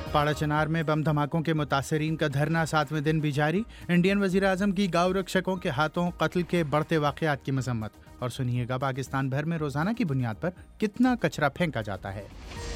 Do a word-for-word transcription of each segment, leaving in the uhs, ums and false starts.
पाड़ा चनार में बम धमाकों के मुतासरीन का धरना सातवें दिन भी जारी। इंडियन वजीर आजम की गाँव रक्षकों के हाथों कत्ल के बढ़ते वाक़यात की मजम्मत। और सुनिएगा पाकिस्तान भर में रोजाना की बुनियाद पर कितना कचरा फेंका जाता है।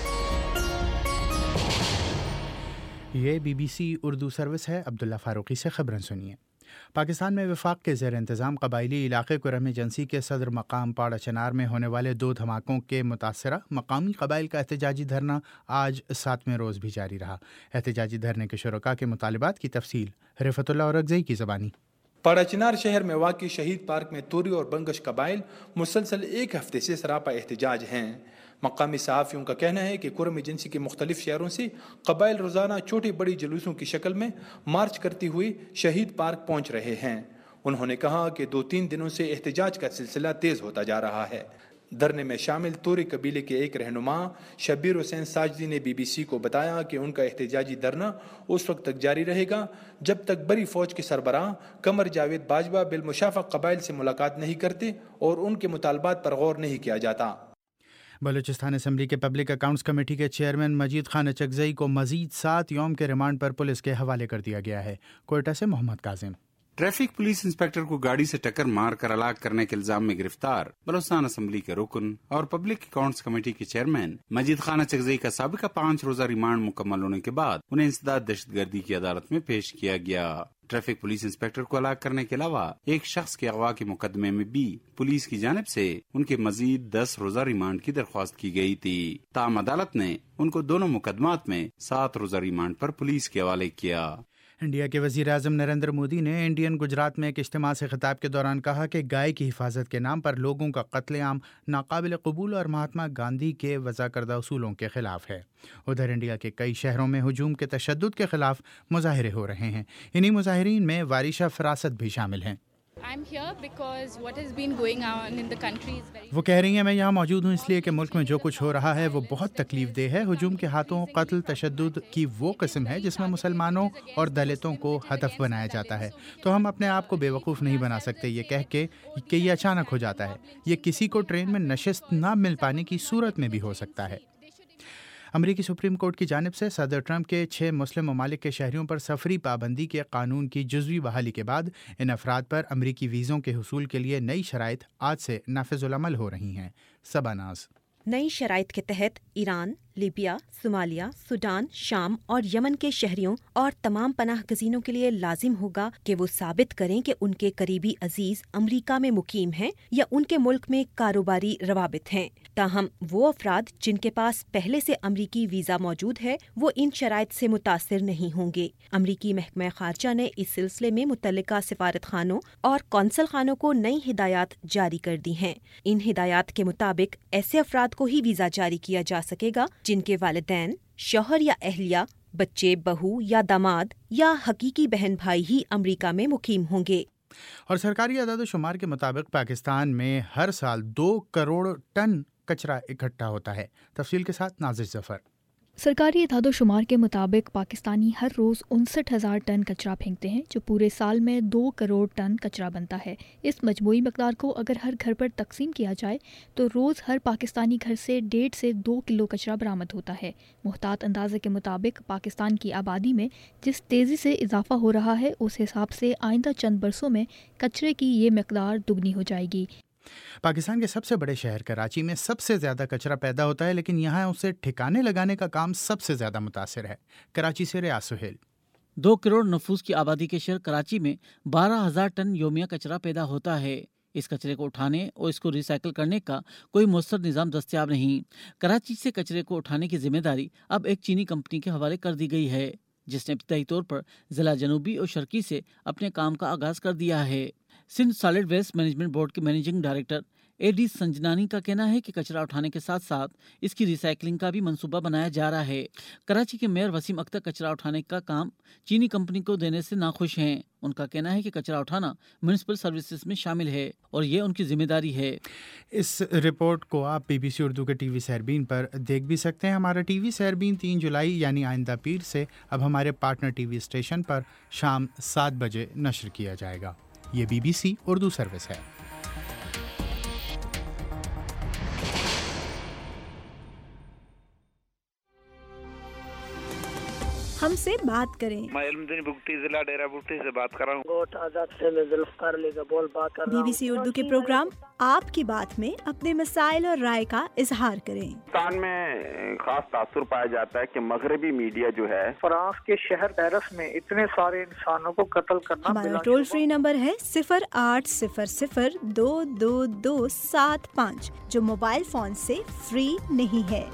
ये बीबीसी उर्दू सर्विस है। अब्दुल्ला फारूकी से खबरें सुनिए। पाकिस्तान में वफाक के ज़ेर इंतज़ाम कबायली इलाके कुरहम एजेंसी के सदर मकाम पाड़ा चनार में होने वाले दो धमाकों के मुतासरा मकामी कबाइल का एहतजाजी धरना आज सातवें रोज़ भी जारी रहा। एहतजाजी धरने के शुरका के मुतालिबात की तफसील रिफतुल्लाह औरकज़ई की ज़बानी। पाड़ा चनार शहर में वाक़ई शहीद पार्क में तोरी और बंगश कबाइल मुसलसल एक हफ्ते से सरापा एहतजाज हैं। मकामी सहाफ़ियों का कहना है कि कुरहम एजेंसी के मुख्तलिफ शहरों से कबाइल रोज़ाना छोटी बड़ी जुलूसों की शक्ल में मार्च करती हुई शहीद पार्क पहुँच रहे हैं। उन्होंने कहा कि दो तीन दिनों से एहतजाज का सिलसिला तेज़ होता जा रहा है। धरने में शामिल तोरी कबीले के एक रहनुमा शब्बीर हुसैन साजदी ने बीबीसी को बताया कि उनका एहतजाजी धरना उस वक्त तक जारी रहेगा जब तक बड़ी फौज के सरबराह कमर जावेद बाजवा बिलमुशाफा कबाइल से मुलाकात नहीं करते और उनके मुतालबात पर गौर नहीं किया जाता। बलूचिस्तान असम्बली के पब्लिक अकाउंट्स कमेटी के चेयरमैन मजीद खान अचकज़ई को मजीद सात यौम के रिमांड पर पुलिस के हवाले कर दिया गया है। कोयटा से Mohammad Kazim. Traffic police inspector को गाड़ी से टक्कर मार कर हलाक करने के इल्जाम में गिरफ्तार बलूचिस्तान असम्बली के रुकन और पब्लिक अकाउंट्स कमेटी के चेयरमैन मजीद खान अचकज़ई का साबिका पाँच रोजा रिमांड मुकम्मल होने के बाद उन्हें इंसदाद दहशतगर्दी की अदालत में पेश किया गया। ट्रैफिक पुलिस इंस्पेक्टर को हलाक करने के अलावा एक शख्स के अगवा के मुकदमे में भी पुलिस की जानिब से उनके मजीद दस रोजा रिमांड की दरख्वास्त की गई थी। ताम अदालत ने उनको दोनों मुकदमात में सात रोजा रिमांड पर पुलिस के हवाले किया। इंडिया के वज़ीर आज़म नरेंद्र मोदी ने इंडियन गुजरात में एक इज्तिमा से खिताब के दौरान कहा कि गाय की हिफाजत के नाम पर लोगों का कत्लेआम नाकाबिल कबूल और महात्मा गांधी के वज़ा करदा उसूलों के खिलाफ है। उधर इंडिया के कई शहरों में हुजूम के तशद्दुद के खिलाफ मुजाहिरे हो रहे हैं। इन्हीं मुजाहिरीन में वारिशा फरासत भी शामिल हैं। वो कह रही हैं मैं यहाँ मौजूद हूँ इसलिए कि मुल्क में जो कुछ हो रहा है वो बहुत तकलीफ देह है। हुजूम के हाथों कत्ल तशद्दुद की वो किस्म है जिसमें मुसलमानों और दलितों को हदफ बनाया जाता है। तो हम अपने आप को बेवकूफ़ नहीं बना सकते ये कह के कि ये अचानक हो जाता है। ये किसी को ट्रेन में नशिस्त ना मिल पाने की सूरत में भी हो सकता है। अमरीकी सुप्रीम कोर्ट की जानिब से सदर ट्रंप के छः मुस्लिम ममालिक के शहरियों पर सफरी पाबंदी के कानून की जुज़वी बहाली के बाद इन अफराद पर अमरीकी वीज़ों के हुसूल के लिए नई शराइत आज से नाफिजुल अमल हो रही हैं। सबनाज। नई शराइत के तहत ईरान, लीबिया, सोमालिया, सूडान, शाम और यमन के शहरियों और तमाम पनाह गज़ीनों के लिए लाजिम होगा कि वो साबित करें कि उनके करीबी अजीज अमरीका में मुकीम हैं या उनके मुल्क में कारोबारी रवाबित हैं। ताहम वो अफराद जिनके पास पहले से अमरीकी वीज़ा मौजूद है वो इन शराइत से मुतासिर नहीं होंगे। अमरीकी महकमा खारजा ने इस सिलसिले में मुतल्लिका सिफारत खानों और कौंसल खानों को नई हिदायत जारी कर दी हैं। इन हिदायत के मुताबिक ऐसे अफराद को ही वीज़ा जारी किया जा सकेगा जिनके वालिदैन, शौहर या अहलिया, बच्चे, बहू या दामाद या हकीकी बहन भाई ही अमरीका में मुकीम होंगे। और सरकारी आदाद-ओ-शुमार के मुताबिक पाकिस्तान में हर साल दो करोड़ टन कचरा इकट्ठा होता है। तफसील के साथ नाज़िर ज़फ़र। सरकारी इतादाद-ओ-शुमार के मुताबिक पाकिस्तानी हर रोज़ उनसठ हज़ार टन कचरा फेंकते हैं जो पूरे साल में दो करोड़ टन कचरा बनता है। इस मजमूई मकदार को अगर हर घर पर तकसीम किया जाए तो रोज़ हर पाकिस्तानी घर से डेढ़ से दो किलो कचरा बरामद होता है। मुहतात अंदाजे के मुताबिक पाकिस्तान की आबादी में जिस तेज़ी से इजाफा हो रहा है उस हिसाब से आइंदा चंद बरसों में कचरे की ये मकदार दुगनी हो जाएगी। पाकिस्तान के सबसे बड़े शहर कराची में सबसे ज़्यादा कचरा पैदा होता है, लेकिन यहाँ उसे ठिकाने लगाने का काम सबसे ज़्यादा मुतासिर है। कराची से रियाज सुहेल। दो करोड़ नफूस की आबादी के शहर कराची में बारह हजार टन योमिया कचरा पैदा होता है। इस कचरे को उठाने और इसको रिसाइकिल करने का कोई मुयस्सर निज़ाम दस्तयाब नहीं। कराची से कचरे को उठाने की जिम्मेदारी अब एक चीनी कंपनी के हवाले कर दी गई है, जिसने इब्तदाई तौर पर जिला जनूबी और शर्की से अपने काम का आगाज कर दिया है। Sindh solid waste management board के managing director A D Sanjnani का कहना है कि कचरा उठाने के साथ साथ इसकी रिसाइकलिंग का भी मंसूबा बनाया जा रहा है। कराची के मेयर वसीम अख्तर कचरा उठाने का काम चीनी कंपनी को देने से नाखुश हैं। उनका कहना है कि कचरा उठाना म्युनिसिपल सर्विसेज में शामिल है और ये उनकी जिम्मेदारी है। इस रिपोर्ट को आप बीबीसी उर्दू के टीवी सहरबीन पर देख भी सकते हैं। हमारा टीवी सहरबीन तीन जुलाई यानी आइंदा पीर से अब हमारे पार्टनर टीवी स्टेशन पर शाम सात बजे नश्र किया जाएगा। ये बीबीसी उर्दू सर्विस है। ہم سے بات کریں۔ میں علمدین بگٹی ضلع ڈیرہ بگٹی سے بات کر رہا ہوں۔ گوٹ آزاد سے میں ذوالفقار علی کا بول بات کر رہا ہوں۔ بی بی سی اردو کے پروگرام آپ کی بات میں اپنے مسائل اور رائے کا اظہار کریں۔ پاکستان میں خاص تاثر پایا جاتا ہے کہ مغربی میڈیا جو ہے فرانس کے شہر پیرس میں اتنے سارے انسانوں کو قتل کرنا۔ ہمارا ٹول فری نمبر ہے صفر آٹھ صفر صفر دو دو دو سات پانچ جو موبائل فون سے فری نہیں ہے۔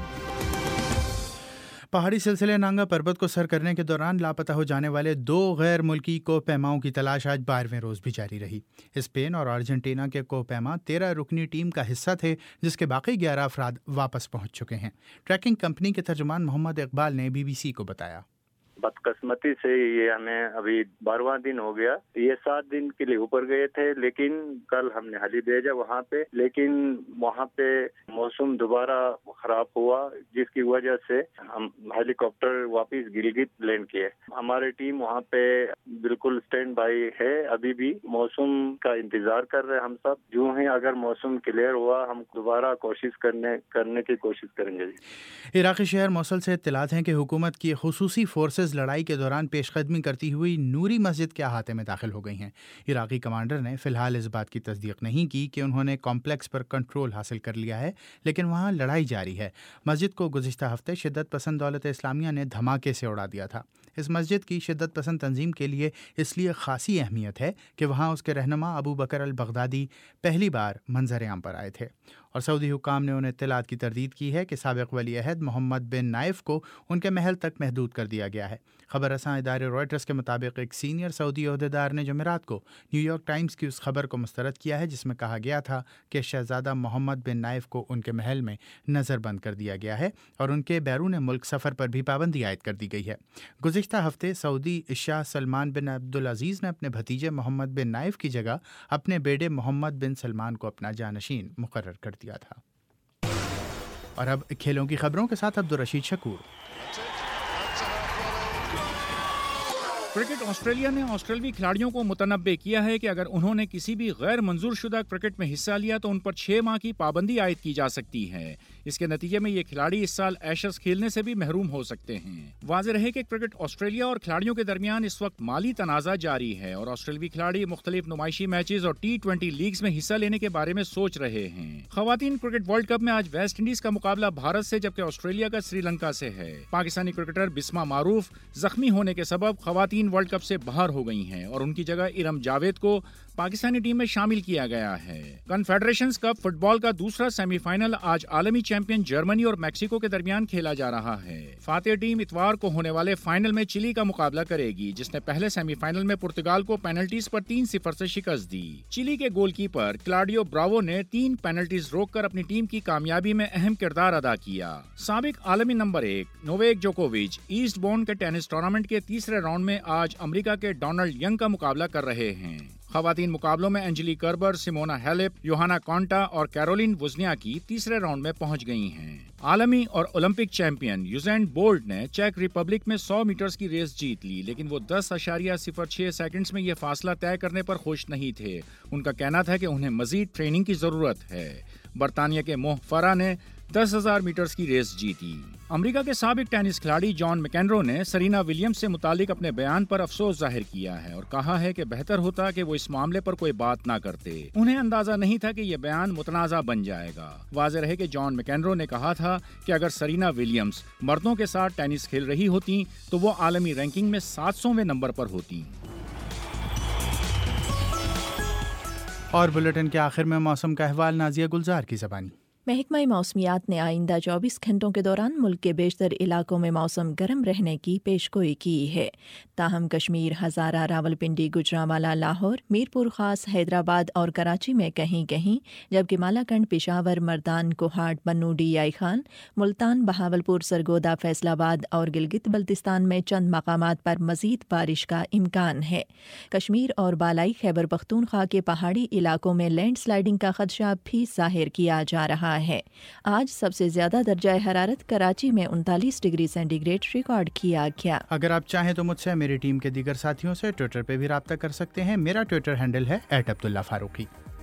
پہاڑی سلسلے نانگا پربت کو سر کرنے کے دوران لاپتہ ہو جانے والے دو غیر ملکی کو پیماؤں کی تلاش آج بارہویں روز بھی جاری رہی۔ اسپین اور ارجنٹینا کے کو پیما تیرہ رکنی ٹیم کا حصہ تھے جس کے باقی گیارہ افراد واپس پہنچ چکے ہیں۔ ٹریکنگ کمپنی کے ترجمان محمد اقبال نے بی بی سی کو بتایا، بدقسمتی سے یہ ہمیں ابھی بارہواں دن ہو گیا، یہ سات دن کے لیے اوپر گئے تھے لیکن کل ہم نے حلی بھیجا وہاں پہ، لیکن وہاں پہ موسم دوبارہ خراب ہوا جس کی وجہ سے ہم ہیلی کاپٹر واپس گلگت لینڈ کیے۔ ہماری ٹیم وہاں پہ بالکل اسٹینڈ بائی ہے، ابھی بھی موسم کا انتظار کر رہے ہیں ہم سب، جو ہی اگر موسم کلیئر ہوا ہم دوبارہ کوشش کرنے کرنے کی کوشش کریں گے۔ عراقی شہر موصل سے اطلاعات ہیں کہ حکومت کی خصوصی فورسز لڑائی کے دوران پیش قدمی کرتی ہوئی نوری مسجد کے احاطے میں داخل ہو گئی ہیں۔ عراقی کمانڈر نے فی الحال اس بات کی تصدیق نہیں کی کہ انہوں نے کمپلیکس پر کنٹرول حاصل کر لیا ہے، لیکن وہاں لڑائی جاری ہے۔ مسجد کو گزشتہ ہفتے شدت پسند دولت اسلامیہ نے دھماکے سے اڑا دیا تھا۔ اس مسجد کی شدت پسند تنظیم کے لیے اس لیے خاصی اہمیت ہے کہ وہاں اس کے رہنما ابو بکر البغدادی پہلی بار منظر عام پر آئے تھے، اور سعودی حکام نے ان اطلاعات کی تردید کی ہے کہ سابق ولی عہد محمد بن نائف کو ان کے محل تک محدود کر دیا گیا ہے۔ خبر رساں ادارے رائٹرز کے مطابق ایک سینئر سعودی عہدیدار نے جمعرات کو نیو یارک ٹائمز کی اس خبر کو مسترد کیا ہے جس میں کہا گیا تھا کہ شہزادہ محمد بن نائف کو ان کے محل میں نظر بند کر دیا گیا ہے اور ان کے بیرون ملک سفر پر بھی پابندی عائد کر دی گئی ہے۔ گزشتہ ہفتے سعودی شاہ سلمان بن عبدالعزیز نے اپنے بھتیجے محمد بن نائف کی جگہ اپنے بیٹے محمد بن سلمان کو اپنا جانشین مقرر کر دیا تھا۔ اور اب کھیلوں کی خبروں کے ساتھ عبدالرشید شکور۔ کرکٹ آسٹریلیا نے آسٹریلوی کھلاڑیوں کو متنبع کیا ہے کہ اگر انہوں نے کسی بھی غیر منظور شدہ کرکٹ میں حصہ لیا تو ان پر چھ ماہ کی پابندی عائد کی جا سکتی ہے۔ اس کے نتیجے میں یہ کھلاڑی اس سال ایشز کھیلنے سے بھی محروم ہو سکتے ہیں۔ واضح رہے کہ کرکٹ آسٹریلیا اور کھلاڑیوں کے درمیان اس وقت مالی تنازع جاری ہے اور آسٹریلوی کھلاڑی مختلف نمائشی میچز اور ٹی ٹوینٹی لیگز میں حصہ لینے کے بارے میں سوچ رہے ہیں۔ خواتین کرکٹ ورلڈ کپ میں آج ویسٹ انڈیز کا مقابلہ بھارت سے جبکہ آسٹریلیا کا سری لنکا سے ہے۔ پاکستانی کرکٹر بسما معروف زخمی ہونے کے سبب خواتین ورلڈ کپ سے باہر ہو گئی ہیں اور ان کی جگہ ارم جاوید کو پاکستانی ٹیم میں شامل کیا گیا ہے۔ کنفیڈریشنز کپ فٹ بال کا دوسرا سیمی فائنل آج عالمی چیمپئن جرمنی اور میکسیکو کے درمیان کھیلا جا رہا ہے۔ فاتح ٹیم اتوار کو ہونے والے فائنل میں چلی کا مقابلہ کرے گی جس نے پہلے سیمی فائنل میں پرتگال کو پینلٹیز پر تین صفر سے شکست دی۔ چلی کے گول کیپر کلاڈیو براوو نے تین پینلٹیز روک کر اپنی ٹیم کی کامیابی میں اہم کردار ادا کیا۔ سابق عالمی نمبر ایک نوویک جوکووچ ایسٹ بورن کے ٹینس ٹورنامنٹ کے تیسرے راؤنڈ میں آج امریکہ کے ڈونلڈ ینگ کا مقابلہ کر رہے ہیں۔ خواتین مقابلوں میں انجلی کربر، سیمونا ہیلپ، یوہانا کونٹا اور کیرولین وزنیاکی تیسرے راؤنڈ میں پہنچ گئی ہیں۔ عالمی اور اولمپک چیمپئن یوزین بولٹ نے چیک ریپبلک میں سو میٹرز کی ریس جیت لی، لیکن وہ دس اشاریہ صفر چھ سیکنڈز میں یہ فاصلہ طے کرنے پر خوش نہیں تھے۔ ان کا کہنا تھا کہ انہیں مزید ٹریننگ کی ضرورت ہے۔ برطانیہ کے موہ فرا نے دس ہزار میٹرز کی ریس جیتی۔ امریکہ کے سابق ٹینس کھلاڑی جان مکینرو نے سرینا ولیمز سے متعلق اپنے بیان پر افسوس ظاہر کیا ہے اور کہا ہے کہ بہتر ہوتا کہ وہ اس معاملے پر کوئی بات نہ کرتے۔ انہیں اندازہ نہیں تھا کہ یہ بیان متنازع بن جائے گا۔ واضح رہے کہ جان مکینرو نے کہا تھا کہ اگر سرینا ولیمز مردوں کے ساتھ ٹینس کھیل رہی ہوتی تو وہ عالمی رینکنگ میں سات سوویں نمبر پر ہوتی۔ اور بلیٹن کے آخر میں موسم کا احوال نازیہ گلزار کی زبانی۔ محکمہ موسمیات نے آئندہ چوبیس گھنٹوں کے دوران ملک کے بیشتر علاقوں میں موسم گرم رہنے کی پیشگوئی کی ہے۔ تاہم کشمیر، ہزارہ، راولپنڈی، گوجرانوالا، لاہور، میرپور خاص، حیدرآباد اور کراچی میں کہیں کہیں، جبکہ Malakand, Peshawar, Mardan, Kohat, Bannu, D I Khan, Multan, Bahawalpur, Sargodha, Faisalabad اور گلگت بلتستان میں چند مقامات پر مزید بارش کا امکان ہے۔ کشمیر اور بالائی خیبر پختونخوا کے پہاڑی علاقوں میں لینڈ سلائیڈنگ کا خدشہ بھی ظاہر کیا جا رہا ہے۔ آج سب سے زیادہ درجہ حرارت کراچی میں انتالیس ڈگری سینٹی گریڈ ریکارڈ کیا گیا۔ اگر آپ چاہیں تو مجھ سے میری ٹیم کے دیگر ساتھیوں سے ٹویٹر پہ بھی رابطہ کر سکتے ہیں۔ میرا ٹویٹر ہینڈل ہے ایٹ عبداللہ فاروقی۔